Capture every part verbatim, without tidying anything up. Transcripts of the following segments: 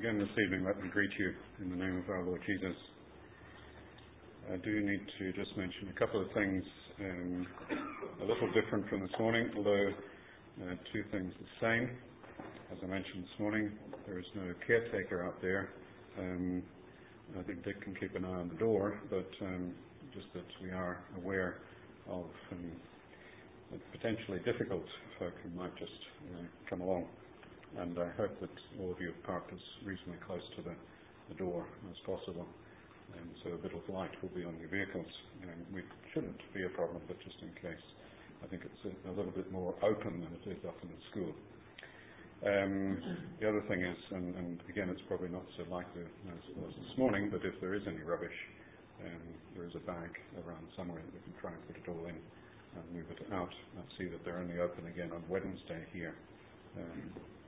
begin this evening, let me greet you in the name of our Lord Jesus. I do need to just mention a couple of things, um, a little different from this morning, although uh, two things the same. As I mentioned this morning, there is no caretaker out there. Um, I think Dick can keep an eye on the door, but um, just that we are aware of um, potentially difficult folk who might just uh, come along. And I hope that all of you have parked as reasonably close to the, the door as possible. Um, so a bit of light will be on your vehicles. Um, we shouldn't be a problem, but just in case. I think it's a, a little bit more open than it is up in the school. Um, the other thing is, and, and again it's probably not so likely as it was this morning, but if there is any rubbish, um, there is a bag around somewhere that we can try and put it all in and move it out. I see that they're only open again on Wednesday here. Um,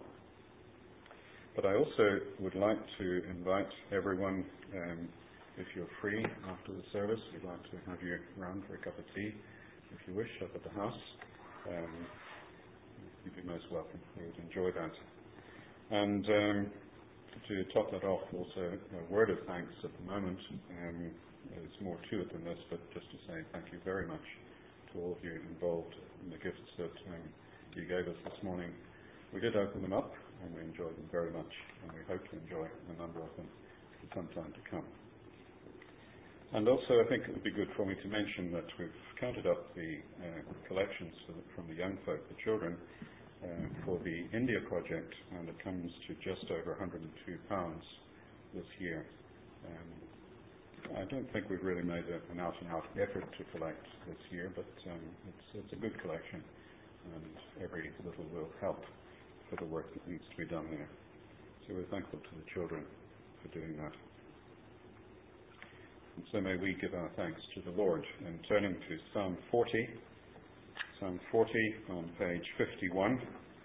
But I also would like to invite everyone, um, if you're free after the service, we'd like to have you around for a cup of tea, if you wish, up at the house. Um, you'd be most welcome. We would enjoy that. And um, to top that off, also a word of thanks at the moment. Um, there's more to it than this, but just to say thank you very much to all of you involved in the gifts that um, you gave us this morning. We did open them up, and we enjoyed them very much, and we hope to enjoy a number of them for some time to come. And also, I think it would be good for me to mention that we've counted up the uh, collections for the, from the young folk, the children, uh, for the India project, and it comes to just over one hundred and two pounds this year. Um, I don't think we've really made a, an out-and-out effort to collect this year, but um, it's, it's a good collection, and every little will help for the work that needs to be done there. So we're thankful to the children for doing that. And so may we give our thanks to the Lord. And turning to Psalm forty, Psalm forty on page fifty-one.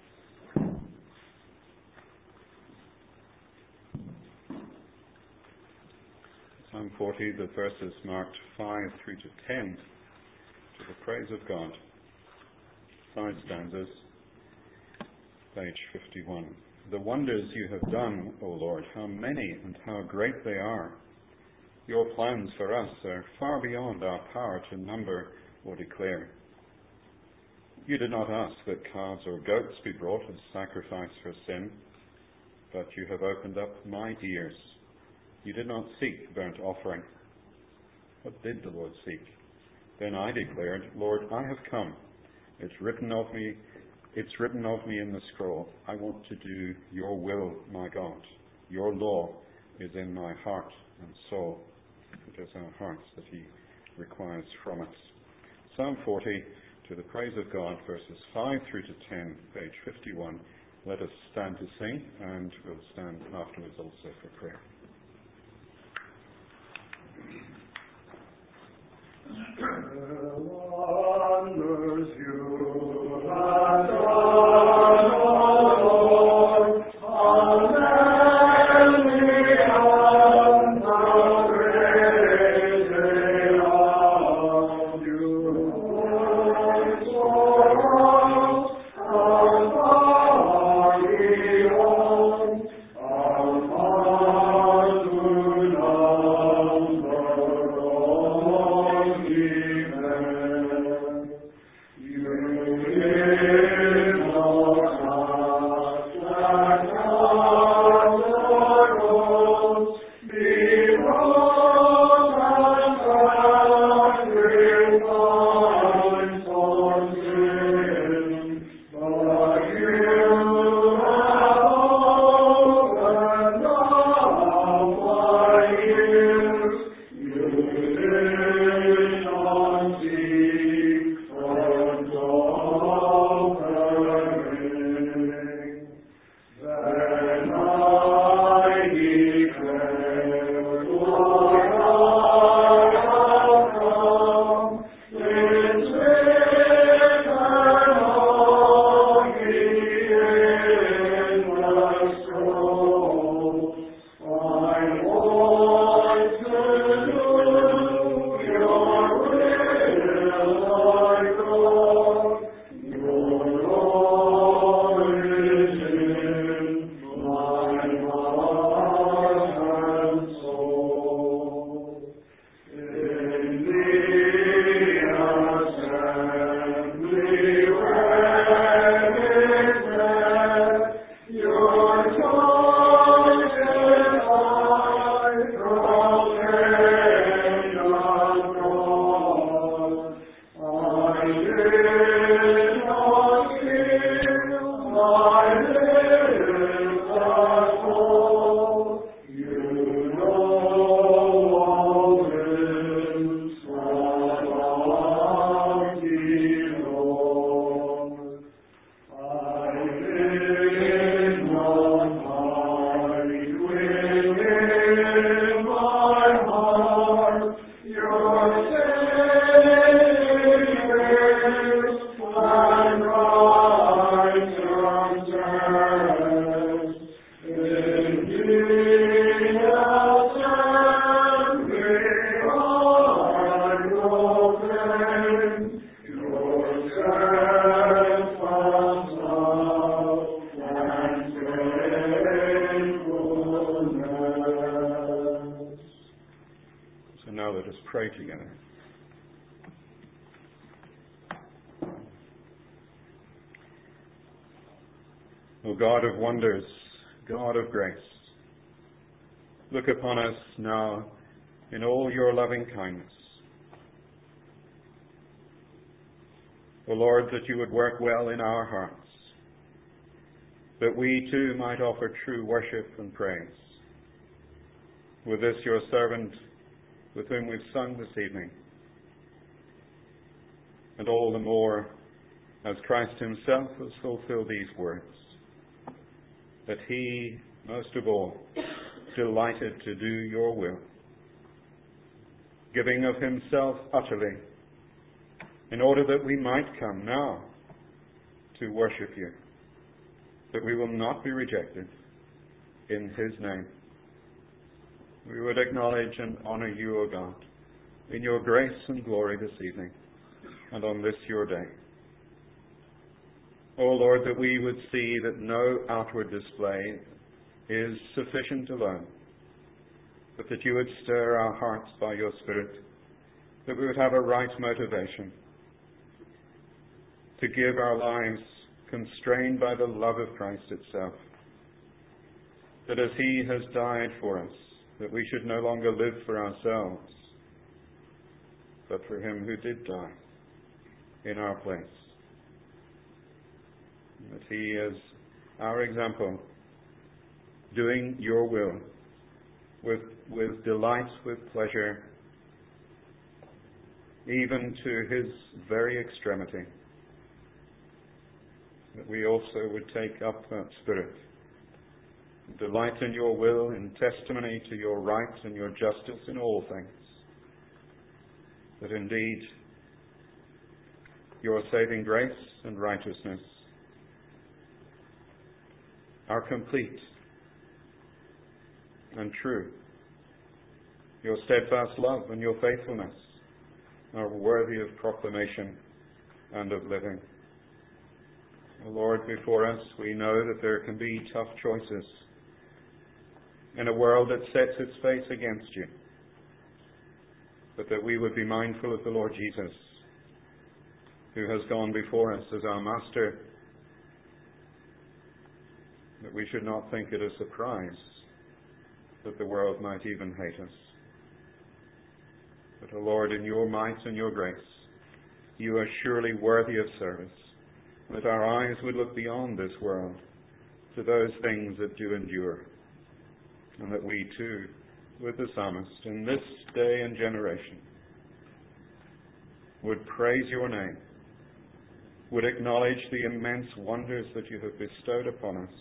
Psalm forty, the verses marked five through to ten, to the praise of God. Five stanzas. Page fifty-one. The wonders you have done, O Lord, how many and how great they are. Your plans for us are far beyond our power to number or declare. You did not ask that calves or goats be brought as sacrifice for sin, but you have opened up my ears. You did not seek burnt offering. What did the Lord seek? Then I declared, Lord, I have come. It's written of me It's written of me in the scroll. I want to do your will, my God. Your law is in my heart and soul. It is our hearts that he requires from us. Psalm forty, to the praise of God, verses five through to ten, page fifty-one. Let us stand to sing, and we'll stand afterwards also for prayer. Wonders you have done, O Lord, how many and how great they are. You hold so how far beyond our hearts to number all. You let us pray together. O God of wonders, God of grace, look upon us now in all your loving kindness. O Lord, that you would work well in our hearts, that we too might offer true worship and praise. With this your servant, with whom we've sung this evening, and all the more as Christ himself has fulfilled these words, that he, most of all, delighted to do your will, giving of himself utterly, in order that we might come now to worship you, that we will not be rejected in his name. We would acknowledge and honor you, O God, in your grace and glory this evening and on this your day. O Lord, that we would see that no outward display is sufficient alone, but that you would stir our hearts by your Spirit, that we would have a right motivation to give our lives constrained by the love of Christ itself, that as he has died for us, that we should no longer live for ourselves, but for him who did die in our place. That he is our example, doing your will with, with delight, with pleasure, even to his very extremity. That we also would take up that spirit, delight in your will, in testimony to your right and your justice in all things. That indeed your saving grace and righteousness are complete and true. Your steadfast love and your faithfulness are worthy of proclamation and of living. O Lord, before us we know that there can be tough choices in a world that sets its face against you, but that we would be mindful of the Lord Jesus, who has gone before us as our Master, that we should not think it a surprise that the world might even hate us. But, O Lord, in your might and your grace, you are surely worthy of service, that our eyes would look beyond this world to those things that do endure, and that we too, with the psalmist, in this day and generation, would praise your name, would acknowledge the immense wonders that you have bestowed upon us,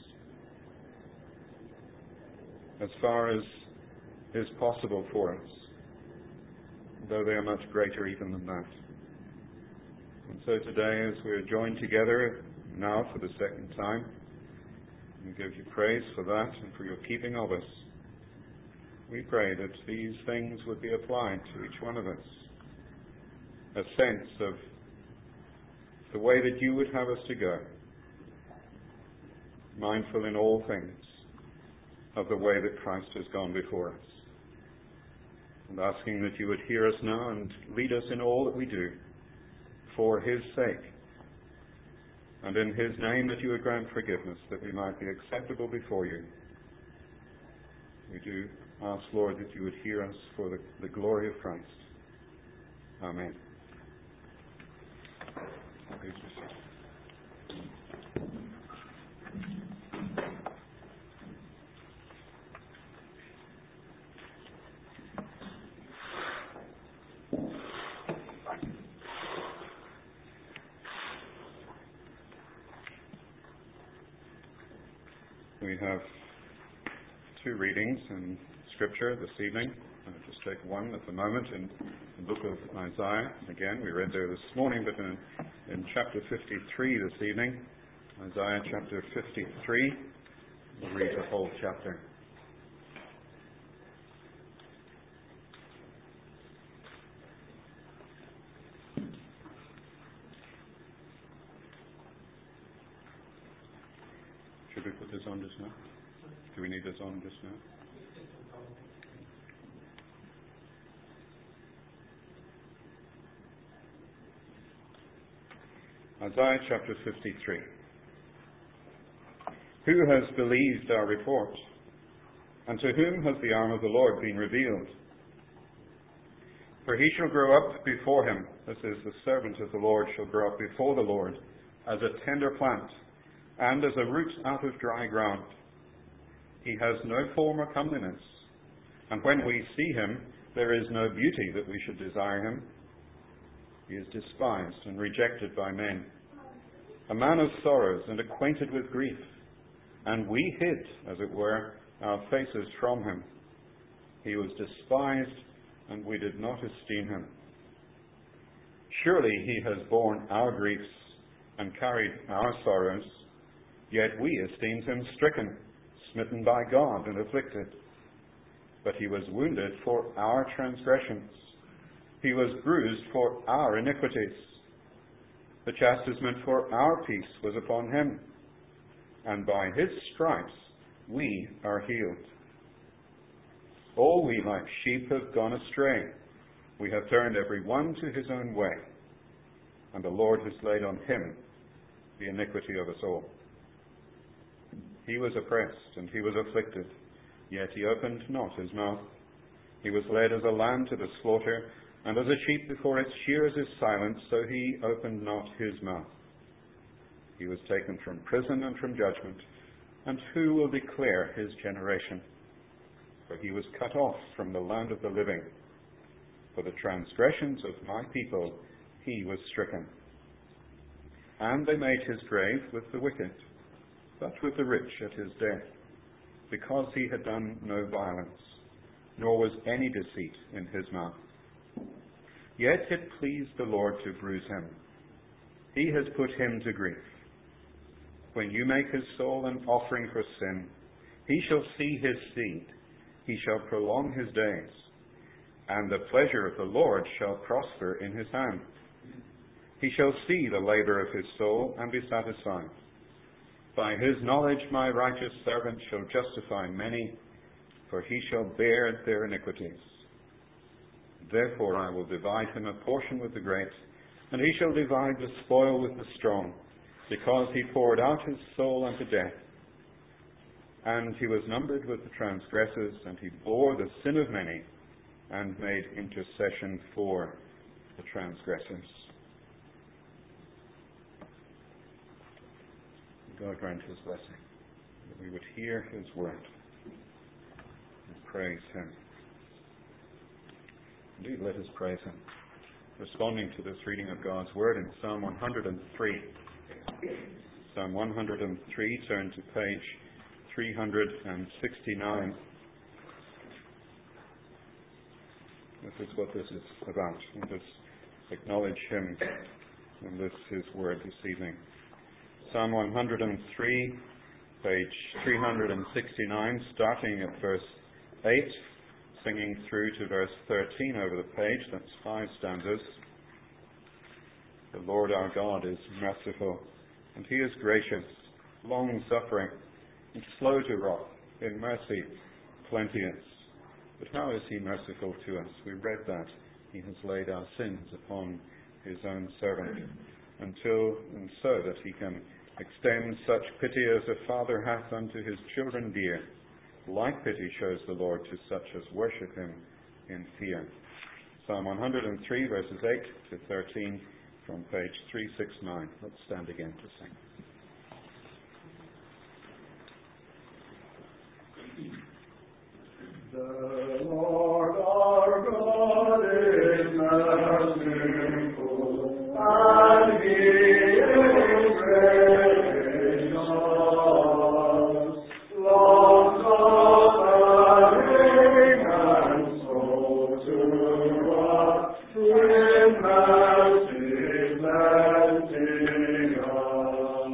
as far as is possible for us, though they are much greater even than that. And so today, as we are joined together now for the second time, we give you praise for that and for your keeping of us. We pray that these things would be applied to each one of us. A sense of the way that you would have us to go, mindful in all things of the way that Christ has gone before us, and asking that you would hear us now and lead us in all that we do for his sake, and in his name that you would grant forgiveness, that we might be acceptable before you. We do ask, Lord, that you would hear us for the, the glory of Christ. Amen. Please be seated. We have two readings in Scripture this evening. I'll just take one at the moment in the book of Isaiah. Again, we read there this morning, but in, in chapter fifty-three this evening, Isaiah chapter fifty-three, we'll read the whole chapter. Should we put this on just now? Do we need this on just now? Isaiah chapter fifty-three. Who has believed our report? And to whom has the arm of the Lord been revealed? For he shall grow up before him, this is, the servant of the Lord shall grow up before the Lord, as a tender plant, and as a root out of dry ground. He has no form or comeliness, and when we see him, there is no beauty that we should desire him. He is despised and rejected by men, a man of sorrows and acquainted with grief, and we hid, as it were, our faces from him. He was despised, and we did not esteem him. Surely he has borne our griefs and carried our sorrows, yet we esteemed him stricken, smitten by God, and afflicted. But he was wounded for our transgressions. He was bruised for our iniquities. The chastisement for our peace was upon him, and by his stripes we are healed. All we like sheep have gone astray. We have turned every one to his own way, and the Lord has laid on him the iniquity of us all. He was oppressed and he was afflicted, yet he opened not his mouth. He was led as a lamb to the slaughter, and as a sheep before its shearers is silent, so he opened not his mouth. He was taken from prison and from judgment, and who will declare his generation? For he was cut off from the land of the living. For the transgressions of my people he was stricken. And they made his grave with the wicked, but with the rich at his death, because he had done no violence, nor was any deceit in his mouth. Yet it pleased the Lord to bruise him. He has put him to grief. When you make his soul an offering for sin, he shall see his seed. He shall prolong his days, and the pleasure of the Lord shall prosper in his hand. He shall see the labor of his soul and be satisfied. By his knowledge my righteous servant shall justify many, for he shall bear their iniquities. Therefore I will divide him a portion with the great, and he shall divide the spoil with the strong, because he poured out his soul unto death. And he was numbered with the transgressors, and he bore the sin of many, and made intercession for the transgressors. God grant his blessing, that we would hear his word and praise him. Indeed, let us praise him. Responding to this reading of God's word in Psalm one hundred three. Psalm one hundred three, turn to page three hundred sixty-nine. This is what this is about. Let us acknowledge him in this his word this evening. Psalm one hundred three, page three hundred sixty-nine, starting at verse eight, singing through to verse thirteen over the page. That's five stanzas. The Lord our God is merciful, and he is gracious, long-suffering, and slow to wrath, in mercy plenteous. But how is he merciful to us? We read that. He has laid our sins upon his own servant, until and so that he can extend such pity as a father hath unto his children dear. Like pity shows the Lord to such as worship him in fear. Psalm one hundred three, verses eight to thirteen, from page three sixty-nine. Let's stand again to sing. The Lord our God is merciful, and he is gracious, long-suffering and slow to wrath, in mercy plenteous.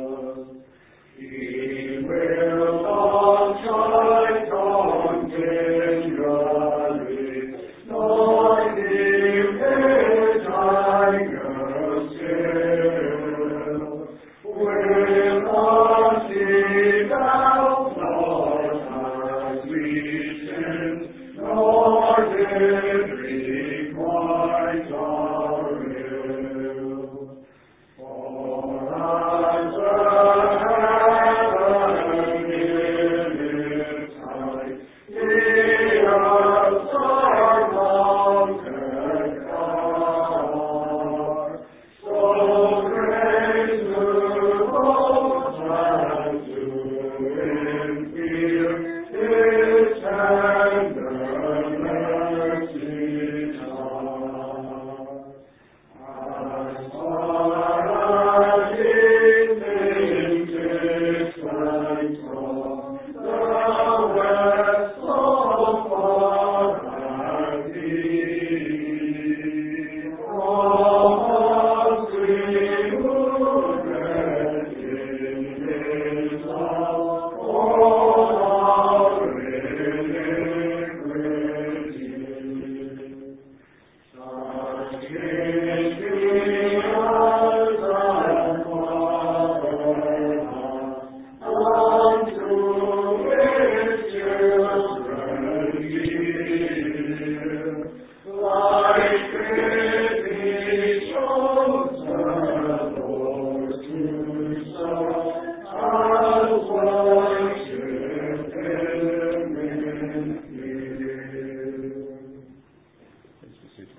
Please be seated.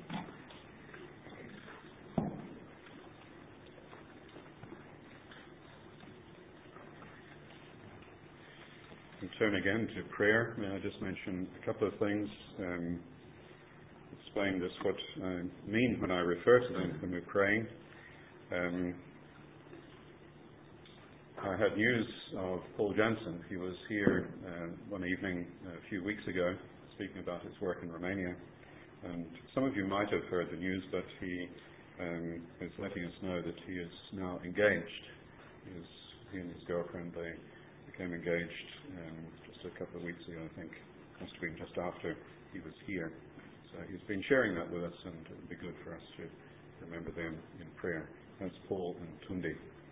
We turn again to prayer. May I just mention a couple of things, um, explain just what I mean when I refer to them when we're praying. Um, I had news of Paul Jansen. He was here uh, one evening a few weeks ago speaking about his work in Romania. And some of you might have heard the news, but he um, is letting us know that he is now engaged. He, is, he and his girlfriend, they became engaged um, just a couple of weeks ago, I think. Must have been just after he was here. So he's been sharing that with us, and it would be good for us to remember them in prayer. That's Paul and Tundi.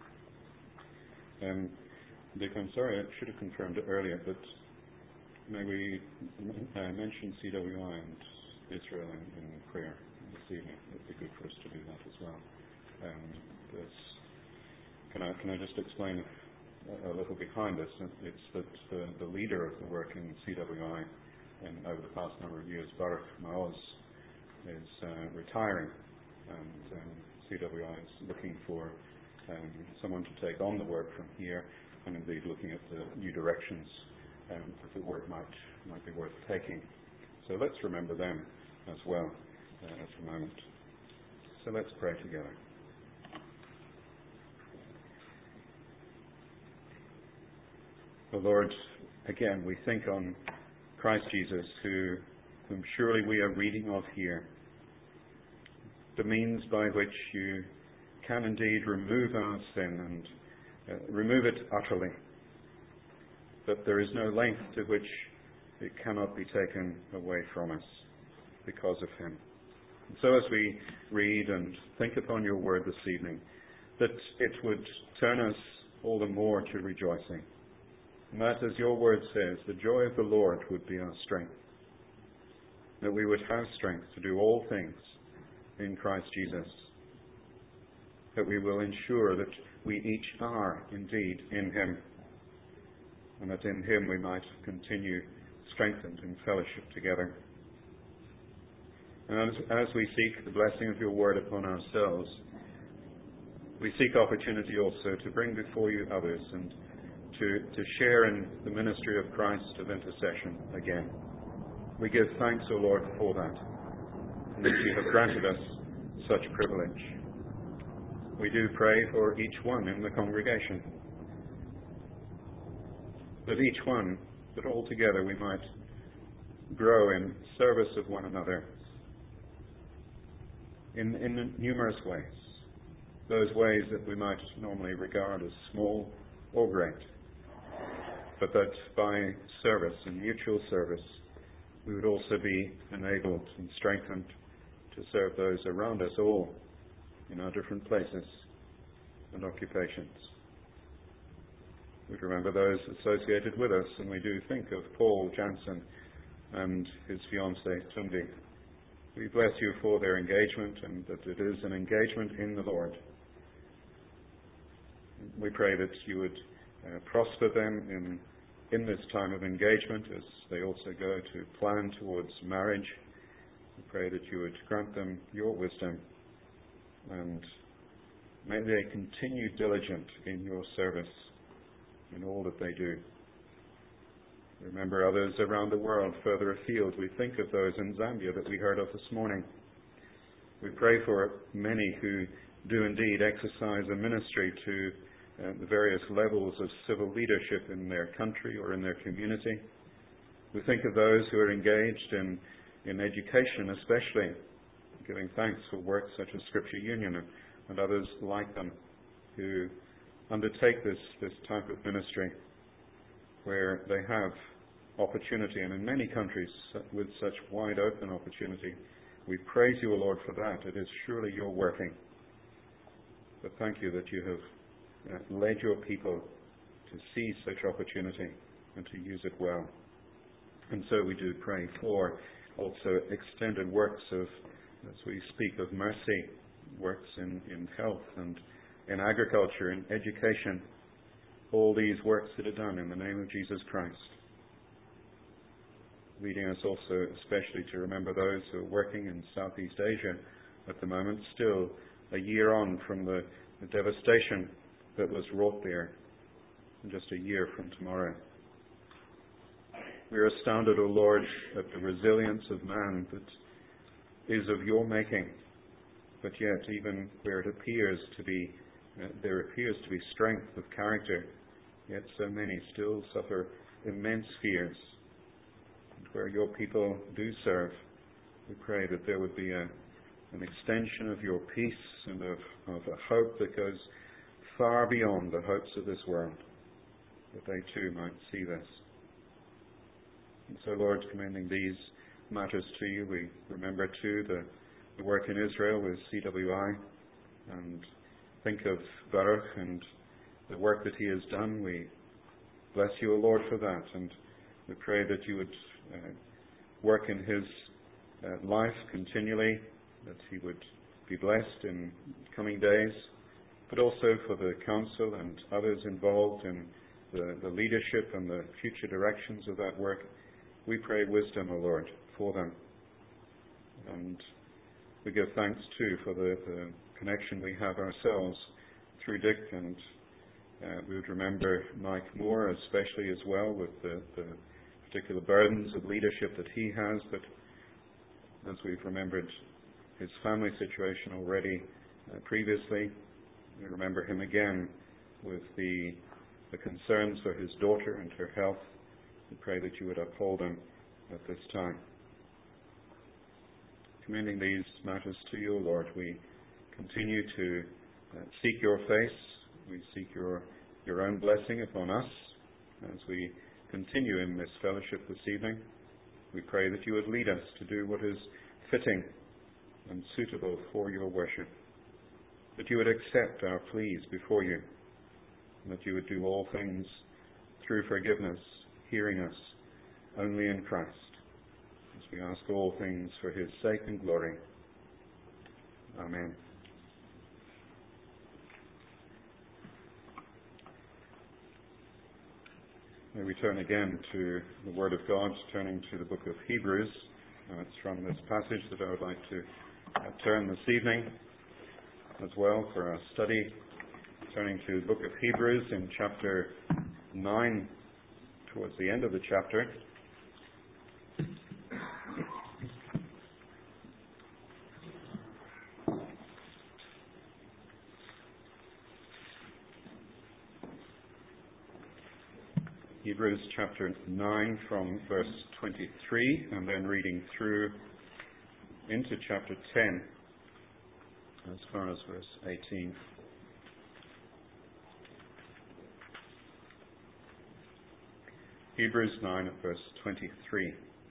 Um, Dick, I'm sorry, I should have confirmed it earlier, but may we uh, mention C W I and Israel in, in prayer this evening? It would be good for us to do that as well. Um, can I can I just explain a, a little behind this? It's that the, the leader of the work in C W I and over the past number of years, Baruch Maoz, is uh, retiring, and um, C W I is looking for um, someone to take on the work from here, and indeed looking at the new directions um, that the work might might be worth taking. So let's remember them as well uh, at the moment. So let's pray together. The Lord, again, we think on Christ Jesus, who, whom surely we are reading of here, the means by which you can indeed remove our sin and uh, remove it utterly, that there is no length to which it cannot be taken away from us because of him. And so as we read and think upon your word this evening, that it would turn us all the more to rejoicing. And that, as your word says, the joy of the Lord would be our strength. That we would have strength to do all things in Christ Jesus. That we will ensure that we each are indeed in him. And that in him we might continue strengthened in fellowship together. And as, as we seek the blessing of your word upon ourselves, we seek opportunity also to bring before you others and to, to share in the ministry of Christ of intercession again. We give thanks, O Lord, for that, and that you have granted us such privilege. We do pray for each one in the congregation, that each one, that all together we might grow in service of one another in, in numerous ways, those ways that we might normally regard as small or great, but that by service and mutual service we would also be enabled and strengthened to serve those around us all in our different places and occupations. We remember those associated with us, and we do think of Paul Jansen and his fiancée Tundi. We bless you for their engagement, and that it is an engagement in the Lord. We pray that you would uh, prosper them in in this time of engagement as they also go to plan towards marriage. We pray that you would grant them your wisdom, and may they continue diligent in your service in all that they do. Remember others around the world further afield. We think of those in Zambia that we heard of this morning. We pray for many who do indeed exercise a ministry to uh, the various levels of civil leadership in their country or in their community. We think of those who are engaged in, in education especially, giving thanks for work such as Scripture Union and, and others like them who undertake this, this type of ministry where they have opportunity, and in many countries with such wide open opportunity. We praise you, O Lord, for that. It is surely your working. But thank you that you have uh, led your people to see such opportunity and to use it well. And so we do pray for also extended works of, as we speak of mercy, works in, in health and in agriculture, in education, all these works that are done in the name of Jesus Christ. leading us also especially to remember those who are working in Southeast Asia at the moment, still a year on from the, the devastation that was wrought there, just a year from tomorrow. We are astounded, O Lord, at the resilience of man that is of your making, but yet even where it appears to be, uh, there appears to be strength of character, yet so many still suffer immense fears. And where your people do serve, we pray that there would be a, an extension of your peace and of, of a hope that goes far beyond the hopes of this world, that they too might see this. And so, Lord, commending these matters to you, we remember too the, the work in Israel with C W I, and think of Baruch and the work that he has done. We bless you, O Lord, for that, and we pray that you would uh, work in his uh, life continually, that he would be blessed in coming days, but also for the council and others involved in the, the leadership and the future directions of that work. We pray wisdom, O Lord, for them. And we give thanks too for the, the connection we have ourselves through Dick, and uh, we would remember Mike Moore especially as well, with the, the particular burdens of leadership that he has, but as we've remembered his family situation already uh, previously, we remember him again with the, the concerns for his daughter and her health. We pray that you would uphold him at this time. Commending these matters to you, Lord, we continue to uh, seek your face. We seek your, your own blessing upon us as we continue in this fellowship this evening. We pray that you would lead us to do what is fitting and suitable for your worship, that you would accept our pleas before you, and that you would do all things through forgiveness, hearing us only in Christ, as we ask all things for his sake and glory. Amen. May we turn again to the Word of God, turning to the book of Hebrews. Now it's from this passage that I would like to uh, turn this evening as well for our study. Turning to the book of Hebrews in chapter nine, towards the end of the chapter. Hebrews chapter nine from verse twenty-three, and then reading through into chapter ten as far as verse eighteen. Hebrews nine at verse twenty-three.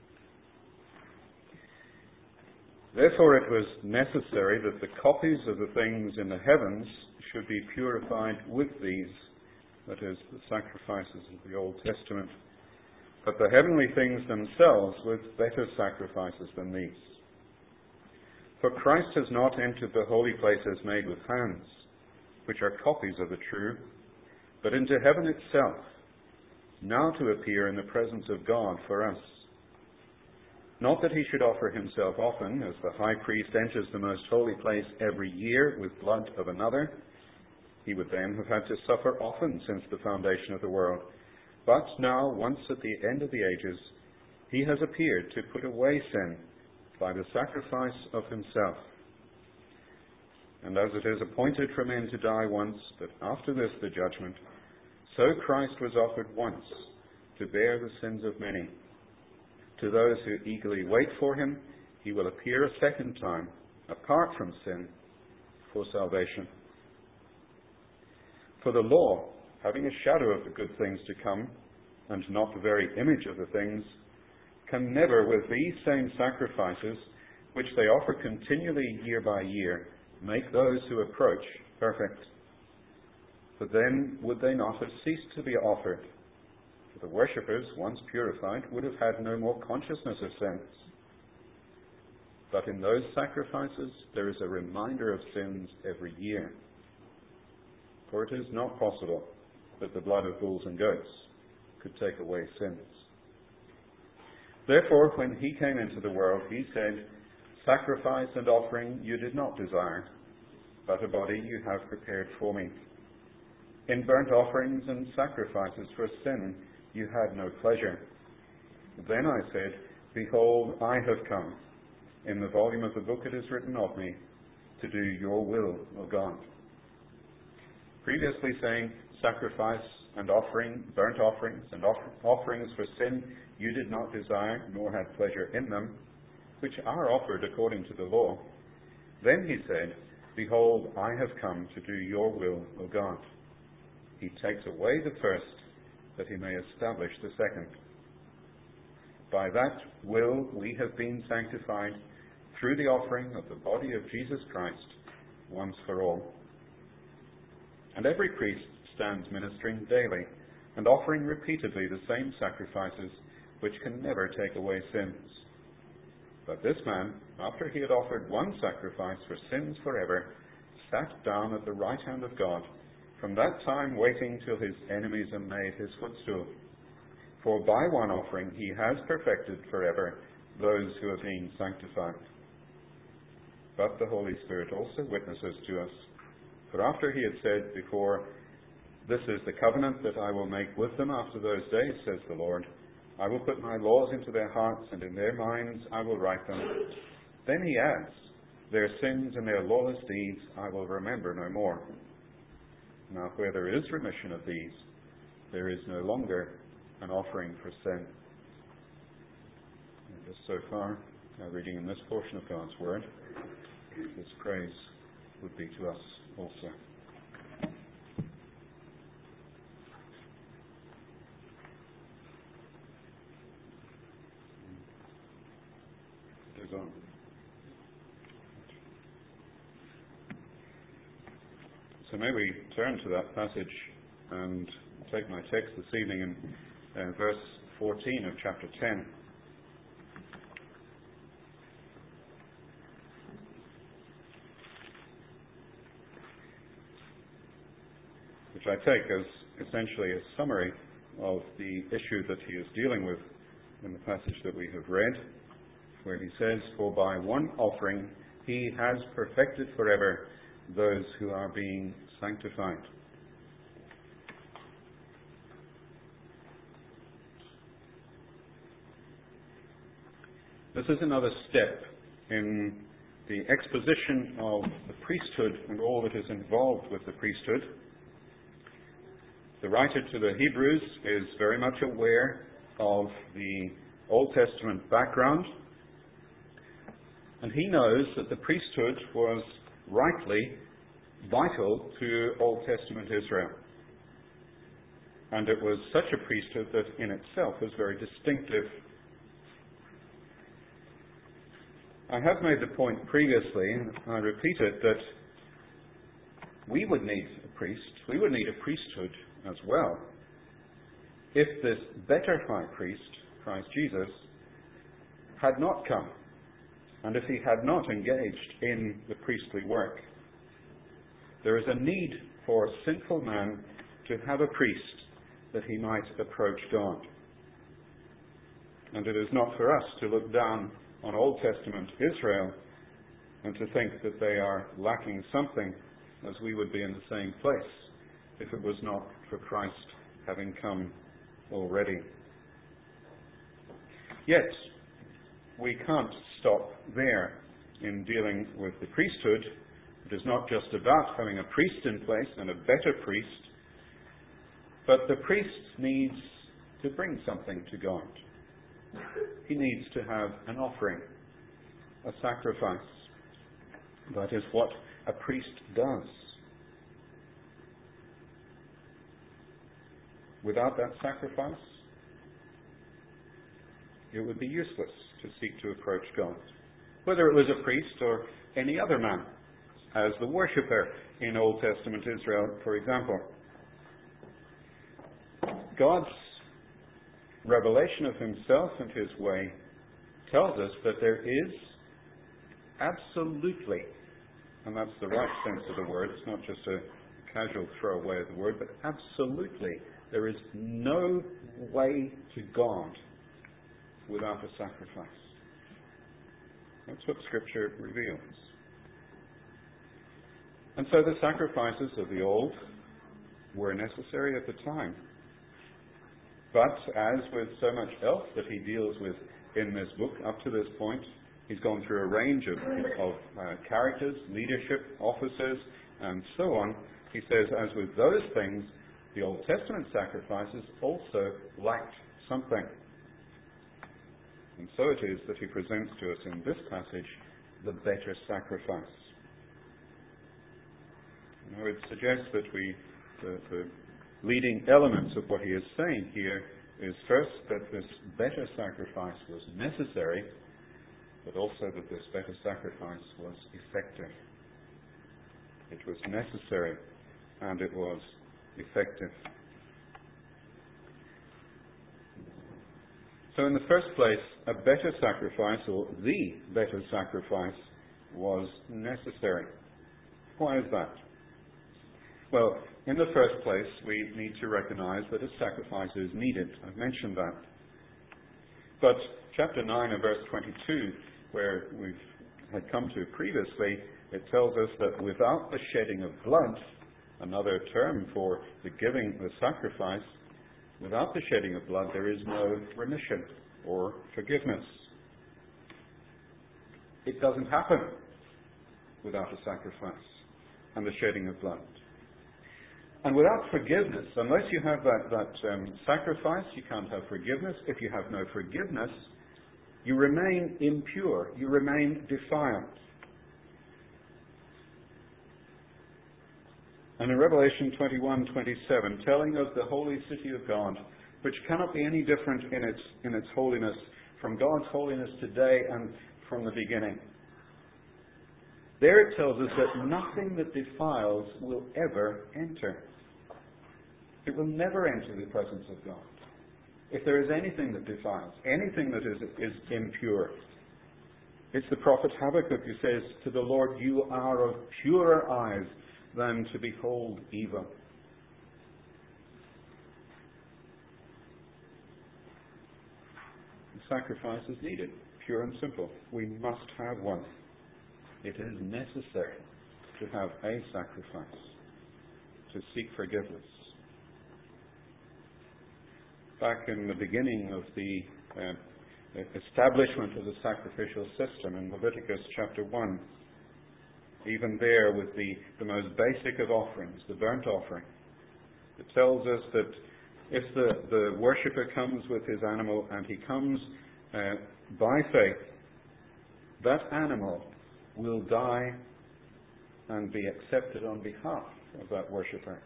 Therefore it was necessary that the copies of the things in the heavens should be purified with these, that is, the sacrifices of the Old Testament, but the heavenly things themselves with better sacrifices than these. For Christ has not entered the holy places made with hands, which are copies of the true, but into heaven itself, now to appear in the presence of God for us. Not that he should offer himself often, as the high priest enters the most holy place every year with blood of another. He would then have had to suffer often since the foundation of the world. But now, once at the end of the ages, he has appeared to put away sin by the sacrifice of himself. And as it is appointed for men to die once, but after this the judgment, so Christ was offered once to bear the sins of many. To those who eagerly wait for him, he will appear a second time, apart from sin, for salvation. For the law, having a shadow of the good things to come, and not the very image of the things, can never, with these same sacrifices, which they offer continually year by year, make those who approach perfect. For then would they not have ceased to be offered? For the worshippers, once purified, would have had no more consciousness of sins. But in those sacrifices there is a reminder of sins every year. For it is not possible that the blood of bulls and goats could take away sins. Therefore, when he came into the world, he said, sacrifice and offering you did not desire, but a body you have prepared for me. In burnt offerings and sacrifices for sin you had no pleasure. Then I said, behold, I have come. In the volume of the book it is written of me, to do your will, O God. Previously saying, sacrifice and offering, burnt offerings and off- offerings for sin you did not desire, nor had pleasure in them, which are offered according to the law. Then he said, behold, I have come to do your will, O God. He takes away the first, that he may establish the second. By that will we have been sanctified through the offering of the body of Jesus Christ once for all. And every priest stands ministering daily and offering repeatedly the same sacrifices which can never take away sins. But this man, after he had offered one sacrifice for sins forever, sat down at the right hand of God, from that time waiting till his enemies are made his footstool. For by one offering he has perfected forever those who are being sanctified. But the Holy Spirit also witnesses to us. For after he had said before, this is the covenant that I will make with them after those days, says the Lord, I will put my laws into their hearts, and in their minds I will write them. Then he adds, their sins and their lawless deeds I will remember no more. Now where there is remission of these, there is no longer an offering for sin. And just so far, our reading in this portion of God's Word, His praise would be to us also. It is on. So may we turn to that passage and take my text this evening in uh, verse fourteen of chapter ten. Which I take as essentially a summary of the issue that he is dealing with in the passage that we have read, where he says, for by one offering he has perfected forever those who are being sanctified. This is another step in the exposition of the priesthood and all that is involved with the priesthood. The writer to the Hebrews is very much aware of the Old Testament background, and he knows that the priesthood was rightly vital to Old Testament Israel. And it was such a priesthood that in itself was very distinctive. I have made the point previously, and I repeat it, that we would need a priest, we would need a priesthood as well, if this better high priest, Christ Jesus, had not come, and if he had not engaged in the priestly work. There is a need for a sinful man to have a priest that he might approach God. And it is not for us to look down on Old Testament Israel and to think that they are lacking something, as we would be in the same place if it was not for Christ having come already. Yet, we can't stop there in dealing with the priesthood. It is not just about having a priest in place and a better priest, but the priest needs to bring something to God. He needs to have an offering, a sacrifice. That is what a priest does. Without that sacrifice, it would be useless to seek to approach God, whether it was a priest or any other man, as the worshipper in Old Testament Israel, for example. God's revelation of himself and his way tells us that there is absolutely, and that's the right sense of the word, it's not just a casual throwaway of the word, but absolutely, there is no way to God without a sacrifice. That's what Scripture reveals. And so the sacrifices of the old were necessary at the time. But as with so much else that he deals with in this book up to this point, he's gone through a range of, of uh, characters, leadership, officers, and so on. He says, as with those things, the Old Testament sacrifices also lacked something. And so it is that he presents to us in this passage the better sacrifice. And I would suggest that we, the, the leading elements of what he is saying here is first that this better sacrifice was necessary, but also that this better sacrifice was effective. It was necessary and it was effective. So in the first place, a better sacrifice, or the better sacrifice, was necessary. Why is that? Well, in the first place, we need to recognize that a sacrifice is needed. I've mentioned that. But chapter nine and verse twenty-two, where we've had come to previously, it tells us that without the shedding of blood, another term for the giving the sacrifice, without the shedding of blood, there is no remission or forgiveness. It doesn't happen without a sacrifice and the shedding of blood. And without forgiveness, unless you have that, that um, sacrifice, you can't have forgiveness. If you have no forgiveness, you remain impure. You remain defiled. And in Revelation twenty-one twenty-seven, telling of the holy city of God, which cannot be any different in its, in its holiness from God's holiness today and from the beginning. There it tells us that nothing that defiles will ever enter. It will never enter the presence of God. If there is anything that defiles, anything that is, is impure, it's the prophet Habakkuk who says to the Lord, "You are of purer eyes than to behold evil." The sacrifice is needed, pure and simple. We must have one. It is necessary to have a sacrifice, to seek forgiveness. Back in the beginning of the uh, establishment of the sacrificial system in Leviticus chapter one, even there with the, the most basic of offerings, the burnt offering, it tells us that if the, the worshipper comes with his animal and he comes uh, by faith, that animal will die and be accepted on behalf of that worshipper.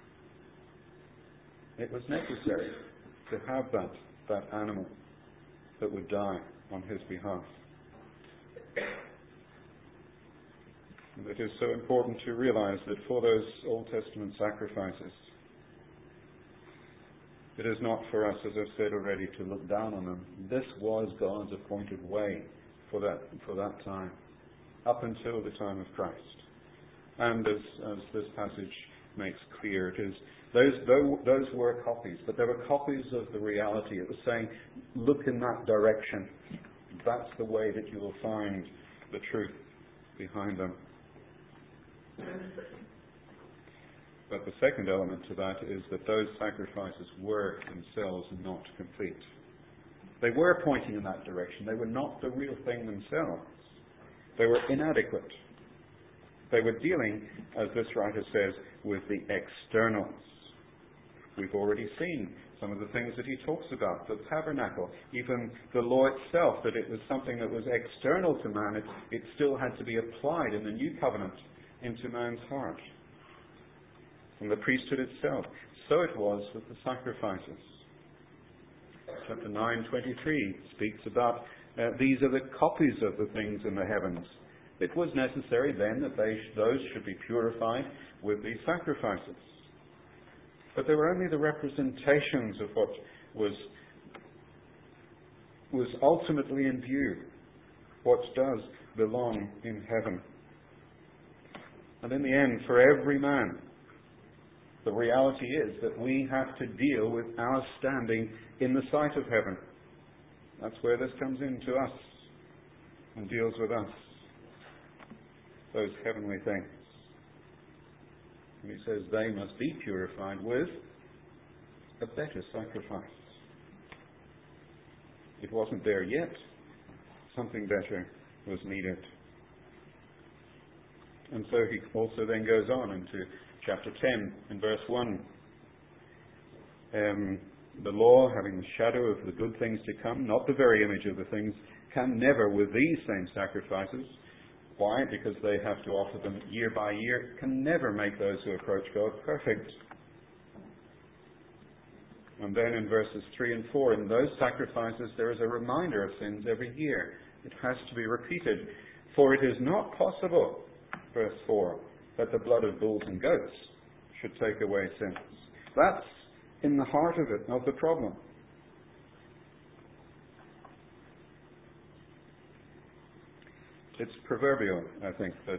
It was necessary to have that, that animal that would die on his behalf. And it is so important to realize that for those Old Testament sacrifices, it is not for us, as I've said already, to look down on them. This was God's appointed way for that, for that time, up until the time of Christ. And as, as this passage makes clear, it is those, those were copies, but they were copies of the reality. It was saying, look in that direction. That's the way that you will find the truth behind them. But the second element to that is that those sacrifices were themselves not complete. They were pointing in that direction. They were not the real thing themselves. They were inadequate. They were dealing, as this writer says, with the externals. We've already seen some of the things that he talks about, the tabernacle, even the law itself, that it was something that was external to man. It, it still had to be applied in the new covenant into man's heart. And the priesthood itself. So it was with the sacrifices. Chapter nine twenty-three speaks about uh, these are the copies of the things in the heavens. It was necessary then that they, those should be purified with these sacrifices. But they were only the representations of what was, was ultimately in view, what does belong in heaven. And in the end, for every man, the reality is that we have to deal with our standing in the sight of heaven. That's where this comes into us and deals with us. Those heavenly things. And he says they must be purified with a better sacrifice. It wasn't there yet. Something better was needed. And so he also then goes on into chapter ten in verse one. Um, the law, having the shadow of the good things to come, not the very image of the things, can never with these same sacrifices. Why? Because they have to offer them year by year, can never make those who approach God perfect. And then in verses three and four, in those sacrifices there is a reminder of sins every year. It has to be repeated. For it is not possible, verse four, that the blood of bulls and goats should take away sins. That's in the heart of it, of the problem. It's proverbial, I think, that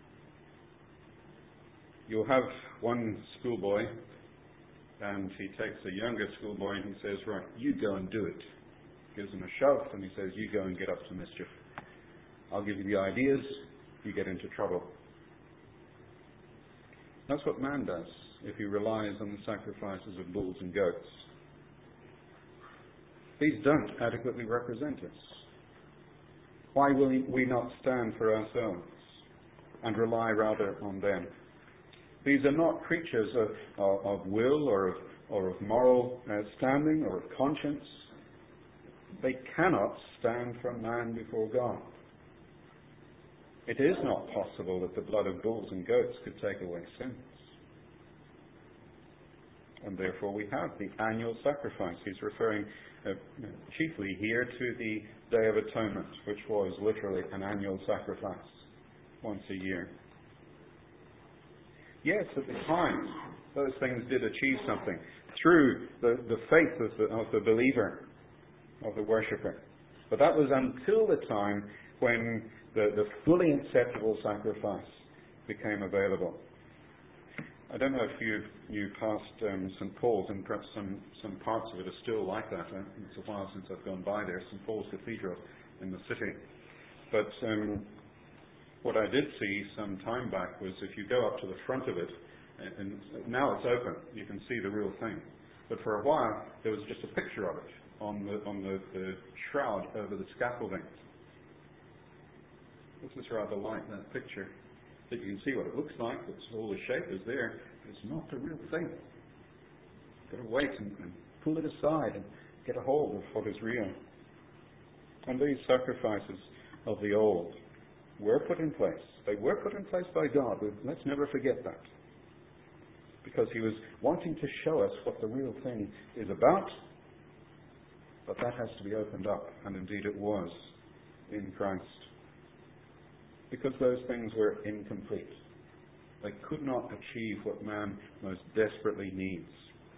you'll have one schoolboy and he takes a younger schoolboy and he says, right, you go and do it. Gives him a shove and he says, you go and get up to mischief. I'll give you the ideas, you get into trouble. That's what man does if he relies on the sacrifices of bulls and goats. These don't adequately represent us. Why will we not stand for ourselves and rely rather on them? These are not creatures of, of, of will or of, or of moral uh, standing or of conscience. They cannot stand for man before God. It is not possible that the blood of bulls and goats could take away sins. And therefore we have the annual sacrifice. He's referring uh, chiefly here to the Day of Atonement, which was literally an annual sacrifice, once a year. Yes, at the time, those things did achieve something through the, the faith of the, of the believer, of the worshipper. But that was until the time when the, the fully acceptable sacrifice became available. I don't know if you you passed um, Saint Paul's, and perhaps some, some parts of it are still like that. Uh, it's a while since I've gone by there, Saint Paul's Cathedral in the city. But um, what I did see some time back was if you go up to the front of it, and, and now it's open, you can see the real thing. But for a while, there was just a picture of it on the on the, the shroud over the scaffolding. This is rather like that picture. That you can see what it looks like, it's all the shape is there. It's not the real thing. You've got to wait and, and pull it aside and get a hold of what is real. And these sacrifices of the old were put in place. They were put in place by God. Let's never forget that. Because He was wanting to show us what the real thing is about. But that has to be opened up. And indeed it was in Christ. Because those things were incomplete. They could not achieve what man most desperately needs.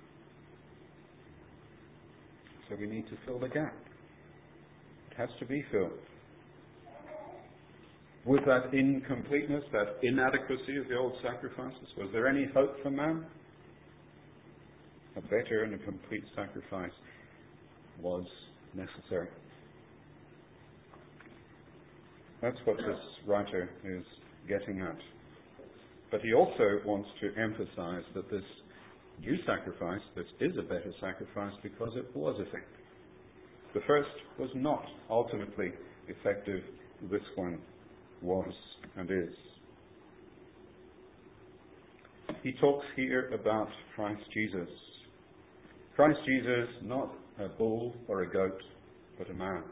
So we need to fill the gap. It has to be filled. With that incompleteness, that inadequacy of the old sacrifices, was there any hope for man? A better and a complete sacrifice was necessary. That's what this writer is getting at. But he also wants to emphasize that this new sacrifice, this is a better sacrifice because it was effective. The first was not ultimately effective. This one was and is. He talks here about Christ Jesus. Christ Jesus, not a bull or a goat, but a man.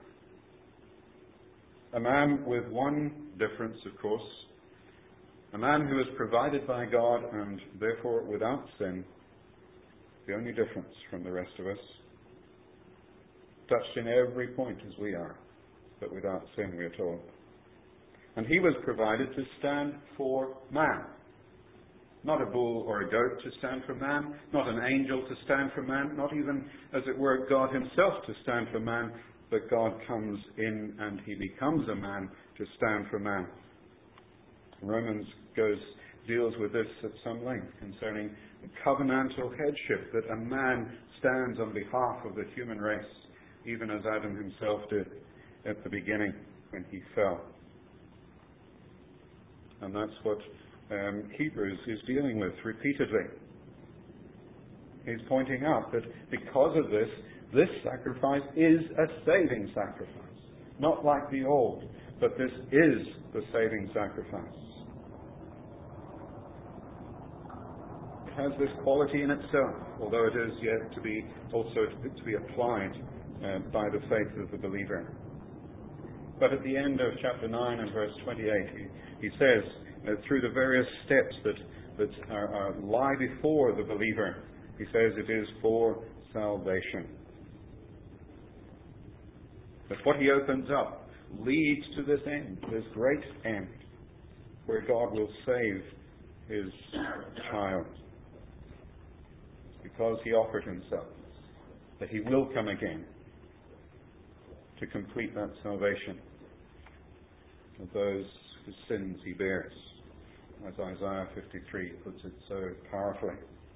A man with one difference, of course. A man who is provided by God and therefore without sin. The only difference from the rest of us. Touched in every point as we are, but without sin, we are told. And He was provided to stand for man. Not a bull or a goat to stand for man. Not an angel to stand for man. Not even, as it were, God Himself to stand for man. But God comes in and He becomes a man to stand for man. Romans goes deals with this at some length concerning the covenantal headship, that a man stands on behalf of the human race even as Adam himself did at the beginning when he fell. And that's what um, Hebrews is dealing with repeatedly. He's pointing out that because of this, this sacrifice is a saving sacrifice. Not like the old, but this is the saving sacrifice. It has this quality in itself, although it is yet to be also to be applied uh, by the faith of the believer. But at the end of chapter nine and verse twenty-eight, he, he says, uh, through the various steps that, that are, are, lie before the believer, he says it is for salvation. That what he opens up leads to this end, this great end, where God will save his child. It's because he offered himself that he will come again to complete that salvation of those whose sins he bears, as Isaiah fifty-three puts it so powerfully.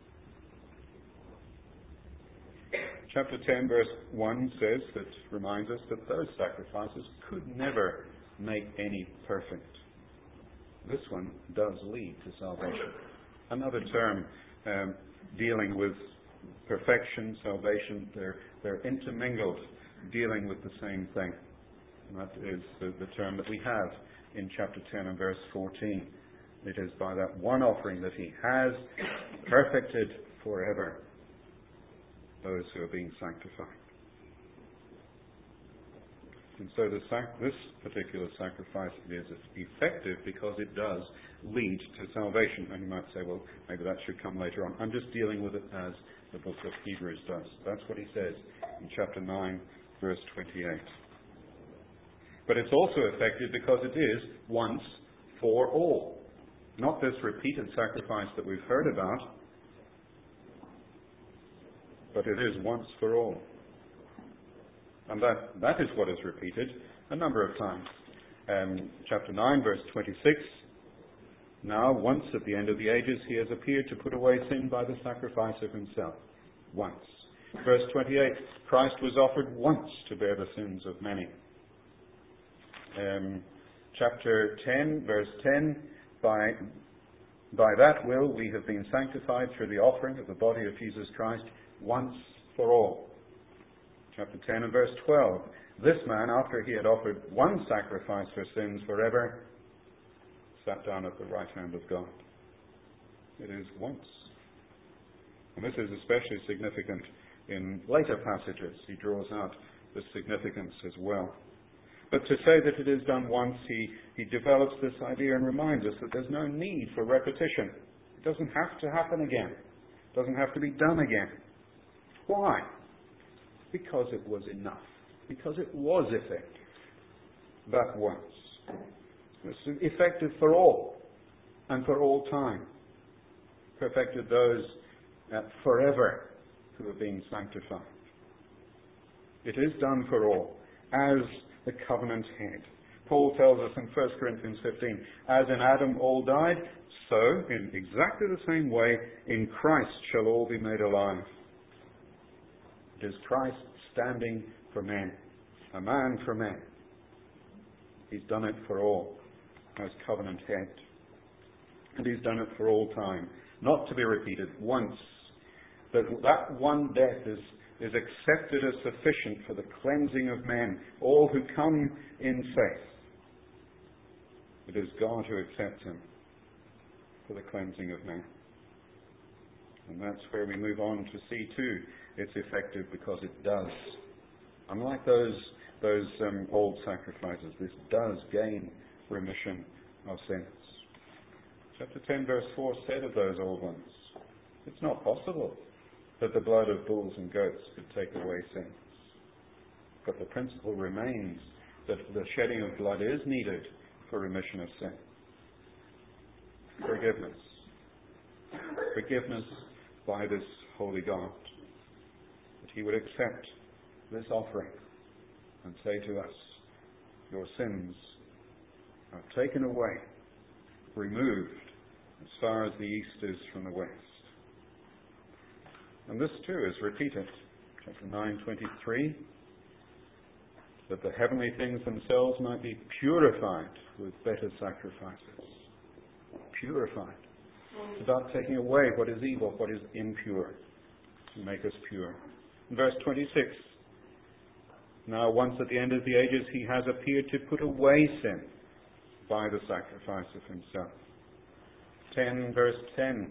Chapter ten, verse one says, that reminds us that those sacrifices could never make any perfect. This one does lead to salvation. Another term um, dealing with perfection, salvation, they're, they're intermingled, dealing with the same thing. And that is the, the term that we have in chapter ten and verse fourteen. It is by that one offering that he has perfected forever those who are being sanctified. And so the sac- this particular sacrifice is effective because it does lead to salvation. And you might say, well, maybe that should come later on. I'm just dealing with it as the book of Hebrews does. That's what he says in chapter nine, verse twenty-eight. But it's also effective because it is once for all. Not this repeated sacrifice that we've heard about, but it is once for all. And that, that is what is repeated a number of times. Um, chapter nine, verse twenty-six. Now, once at the end of the ages, he has appeared to put away sin by the sacrifice of himself. Once. Verse twenty-eight. Christ was offered once to bear the sins of many. Um, chapter ten, verse ten. By, by that will we have been sanctified through the offering of the body of Jesus Christ once for all. Chapter ten and verse twelve. This man, after he had offered one sacrifice for sins forever, sat down at the right hand of God. It is once. And this is especially significant in later passages. He draws out the significance as well. But to say that it is done once, he, he develops this idea and reminds us that there's no need for repetition. It doesn't have to happen again. It doesn't have to be done again. Why? Because it was enough. Because it was effective. That once. It's effective for all. And for all time. Perfected those uh, forever who are being sanctified. It is done for all. As the covenant head. Paul tells us in First Corinthians fifteen, as in Adam all died, so in exactly the same way in Christ shall all be made alive. It is Christ standing for men, a man for men. He's done it for all as covenant head. And he's done it for all time, not to be repeated once. That that one death is is accepted as sufficient for the cleansing of men, all who come in faith. It is God who accepts him for the cleansing of men. And that's where we move on to see too. It's effective because it does. Unlike those those um, old sacrifices, this does gain remission of sins. Chapter ten, verse four said of those old ones, it's not possible that the blood of bulls and goats could take away sins. But the principle remains that the shedding of blood is needed for remission of sin. Forgiveness. Forgiveness by this holy God. That he would accept this offering and say to us, your sins are taken away, removed as far as the east is from the west. And this too is repeated. Chapter nine twenty-three. that the heavenly things themselves might be purified with better sacrifices. Purified. It's about taking away what is evil, what is impure, to make us pure. In verse twenty-six, now once at the end of the ages he has appeared to put away sin by the sacrifice of himself. ten, verse ten,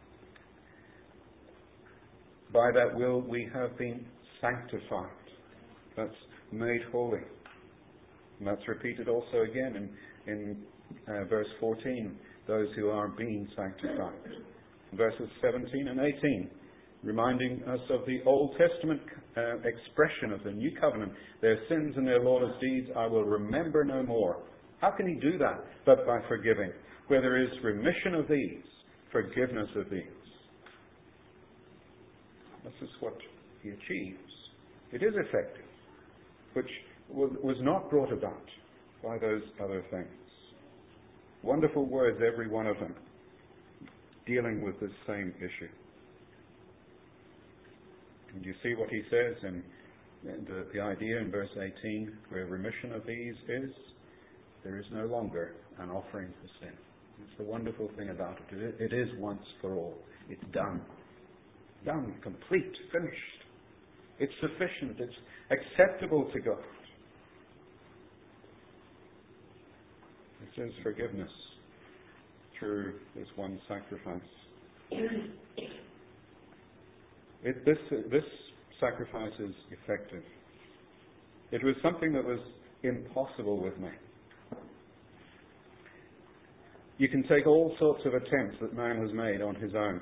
by that will we have been sanctified. That's made holy. And that's repeated also again in, in uh, verse fourteen, those who are being sanctified. Verses seventeen and eighteen, reminding us of the Old Testament uh, expression of the New Covenant. Their sins and their lawless deeds I will remember no more. How can he do that? But by forgiving. Where there is remission of these, forgiveness of these. This is what he achieves. It is effective, which was not brought about by those other things. Wonderful words, every one of them, dealing with this same issue. And you see what he says in, in the, the idea in verse eighteen, where remission of these is, there is no longer an offering for sin. It's the wonderful thing about it. It, it is once for all. It's done. Done, complete, finished. It's sufficient. It's acceptable to God. This is forgiveness through this one sacrifice. It, this, this sacrifice is effective. It was something that was impossible with man. You can take all sorts of attempts that man has made on his own.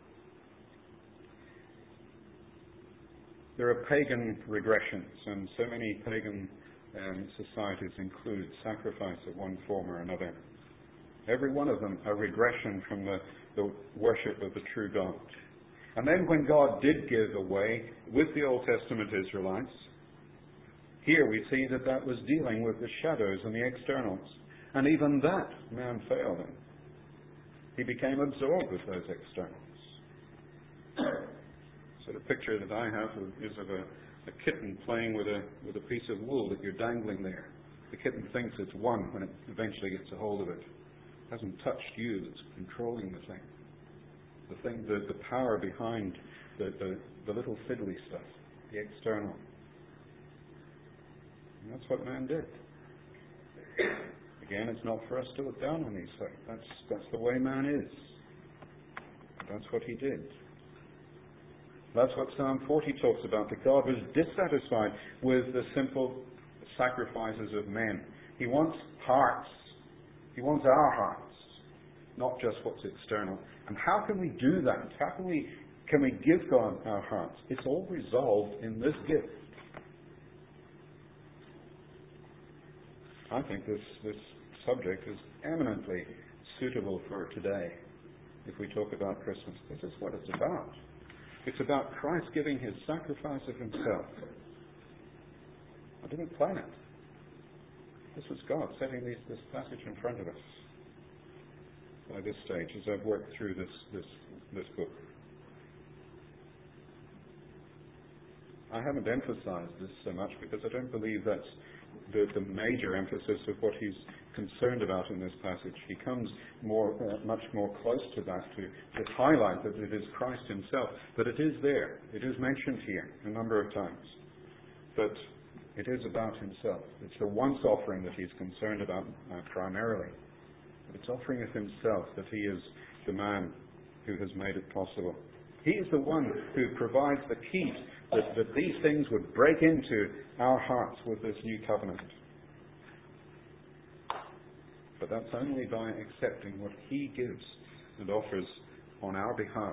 There are pagan regressions, and so many pagan um, societies include sacrifice of one form or another. Every one of them a regression from the, the worship of the true God. And then when God did give away with the Old Testament Israelites, here we see that that was dealing with the shadows and the externals. And even that man failed in. He became absorbed with those externals. So the picture that I have is of a, a kitten playing with a with a piece of wool that you're dangling there. The kitten thinks it's one when it eventually gets a hold of it. It hasn't touched you, it's controlling the thing. The thing, the, the power behind the, the, the little fiddly stuff, the external. And that's what man did. Again, it's not for us to look down on these things. That's, that's the way man is. That's what he did. That's what Psalm forty talks about, that God was dissatisfied with the simple sacrifices of men. He wants hearts. He wants our hearts, not just what's external. And how can we do that? How can we, can we give God our hearts? It's all resolved in this gift. I think this, this subject is eminently suitable for today if we talk about Christmas. This is what it's about. It's about Christ giving his sacrifice of himself. I didn't plan it. This was God setting these, this passage in front of us by this stage as I've worked through this, this, this book. I haven't emphasized this so much because I don't believe that's the, the major emphasis of what he's concerned about in this passage. He comes more, uh, much more close to that to, to highlight that it is Christ himself, that it is there. It is mentioned here a number of times. But it is about himself. It's the once offering that he's concerned about uh, primarily. It's offering of himself, that he is the man who has made it possible. He is the one who provides the key that, that these things would break into our hearts with this new covenant. But that's only by accepting what he gives and offers on our behalf.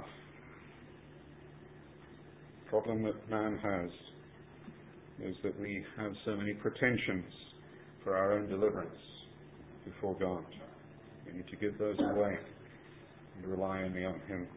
The problem that man has is that we have so many pretensions for our own deliverance before God. We need to give those away and rely only on him.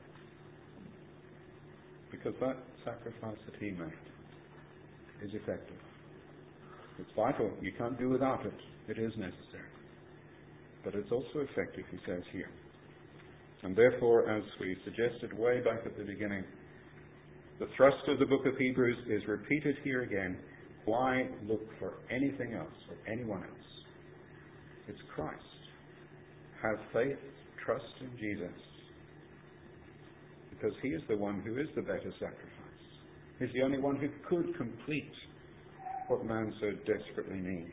Because that sacrifice that he made is effective. It's vital. You can't do without it. It is necessary. But it's also effective, he says here. And therefore, as we suggested way back at the beginning, the thrust of the book of Hebrews is repeated here again. Why look for anything else or anyone else? It's Christ. Have faith, trust in Jesus. Because he is the one who is the better sacrifice. He's the only one who could complete what man so desperately needs.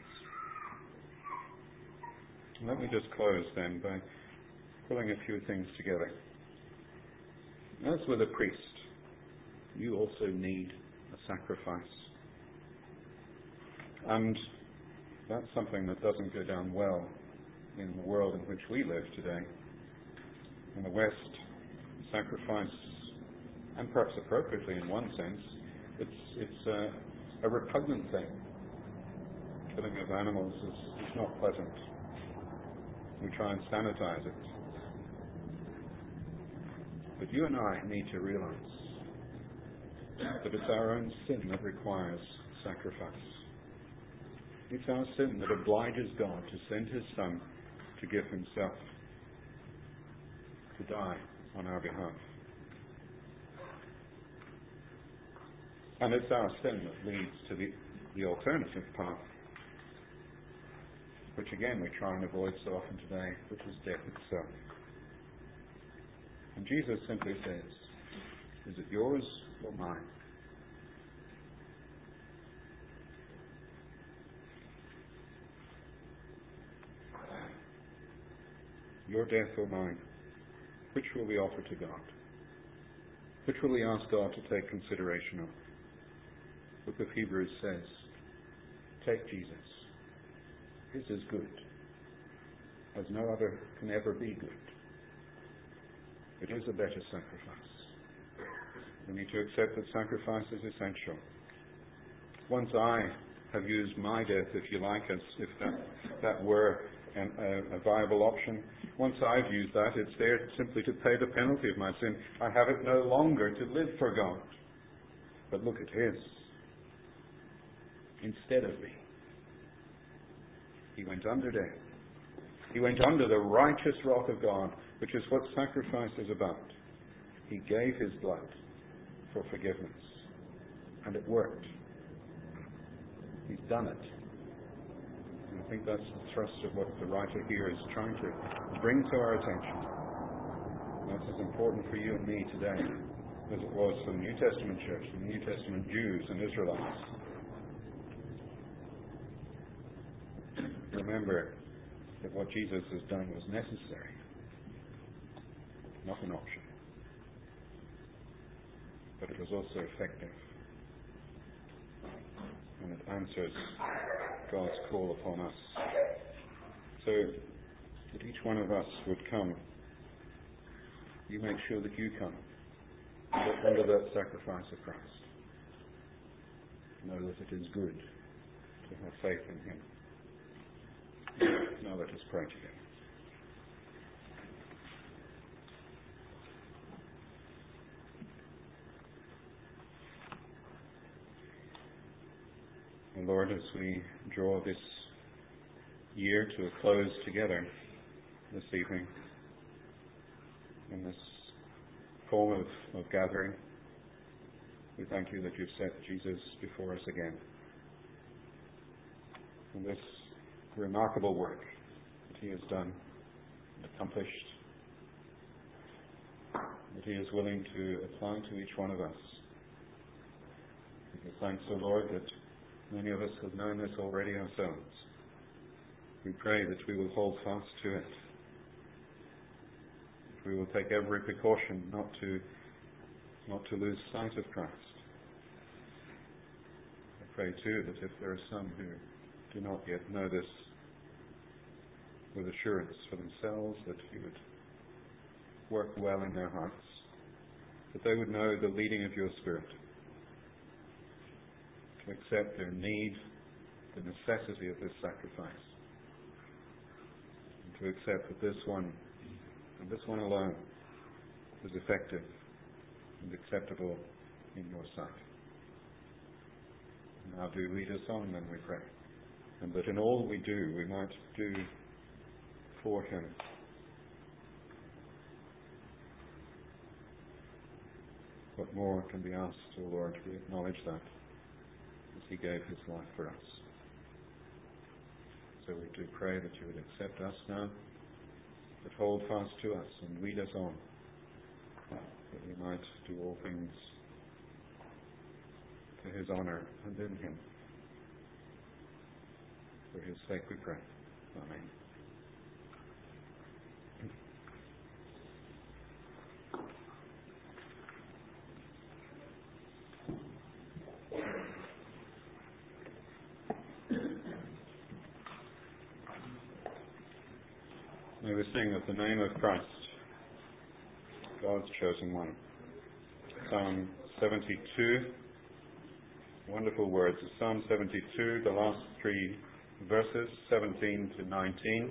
Let me just close then by pulling a few things together. As with a priest, you also need a sacrifice. And that's something that doesn't go down well in the world in which we live today. In the West, sacrifice, and perhaps appropriately in one sense, it's, it's a, a repugnant thing. Killing of animals is, is not pleasant. We try and sanitize it. But you and I need to realize that it's our own sin that requires sacrifice. It's our sin that obliges God to send his Son to give himself, to die on our behalf. And it's our sin that leads to the, the alternative path, which again we try and avoid so often today, which is death itself. And Jesus simply says, is it yours or mine? Your death or mine? Which will we offer to God? Which will we ask God to take consideration of? The book of Hebrews says, take Jesus. His is good, as no other can ever be good. It is a better sacrifice. We need to accept that sacrifice is essential. Once I have used my death, if you like, as if that, that were an, a, a viable option, once I've used that, it's there simply to pay the penalty of my sin. I have it no longer to live for God. But look at his. Instead of me, he went under death. He went under the righteous wrath of God, which is what sacrifice is about. He gave his blood for forgiveness. And it worked. He's done it. And I think that's the thrust of what the writer here is trying to bring to our attention. That's as important for you and me today as it was for the New Testament church, the New Testament Jews and Israelites. Remember that what Jesus has done was necessary, not an option. But it was also effective. And it answers God's call upon us. So that each one of us would come. You make sure that you come under that sacrifice of Christ. Know that it is good to have faith in him. Now let us pray together. And Lord, as we draw this year to a close together this evening in this form of, of gathering, we thank you that you've set Jesus before us again. And this remarkable work that he has done and accomplished, that he is willing to apply to each one of us. We give thanks, O Lord, that many of us have known this already ourselves. We pray that we will hold fast to it. That we will take every precaution not to not to lose sight of Christ. I pray too that if there are some who do not yet know this with assurance for themselves, that you would work well in their hearts, that they would know the leading of your Spirit, to accept their need, the necessity of this sacrifice, and to accept that this one, and this one alone, is effective and acceptable in your sight. Now do lead us on, then, we pray, and that in all we do, we might do for him. What more can be asked, O Lord? We acknowledge that. As he gave his life for us. So we do pray that you would accept us now, but hold fast to us and lead us on, that we might do all things to his honour and in him. For his sake we pray. Amen. May we sing of the name of Christ, God's chosen one. Psalm seventy-two, wonderful words. Psalm seventy-two, the last three verses, seventeen to nineteen.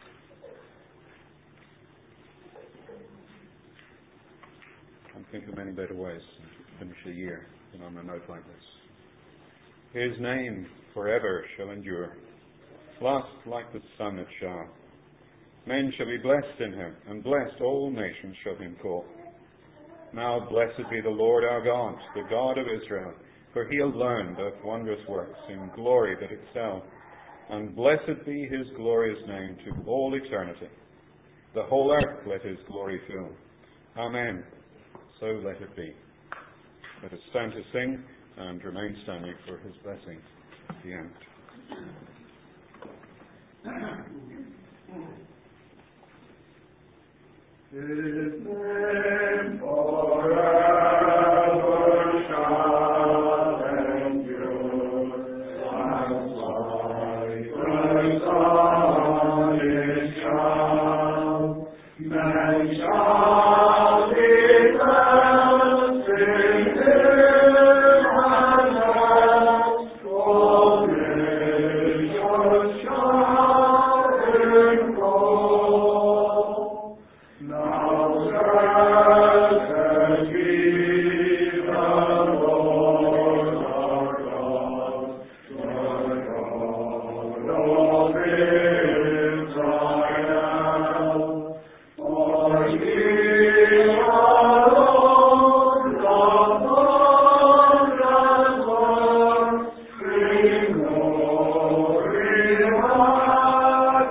I can't think of many better ways to finish a year than on a note like this. His name forever shall endure. Last like the sun it shall. Men shall be blessed in him, and blessed all nations shall him call. Now blessed be the Lord our God, the God of Israel, for he alone doth wondrous works in glory that excel. And blessed be his glorious name to all eternity. The whole earth let his glory fill. Amen. So let it be. Let us stand to sing and remain standing for his blessing at the end. His name forever shall endure, as like the sun it shall. Men shall be blessed in him, and blessed all nations shall him call. Now blessed be the Lord our God, the God of Israel. For he alone doth wondrous works in glory and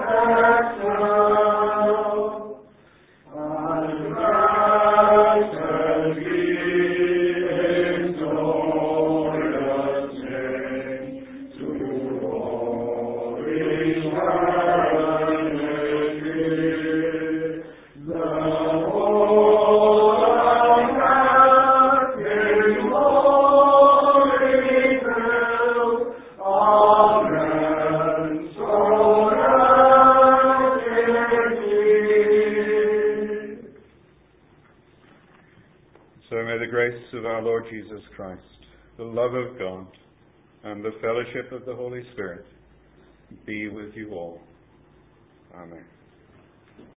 excel. And blessed be his glorious name to all eternity. The whole of earth his glory fill. Amen. So let it be. So may the grace of our Lord Jesus Christ, the love of God, and the fellowship of the Holy Spirit be with you all. Amen.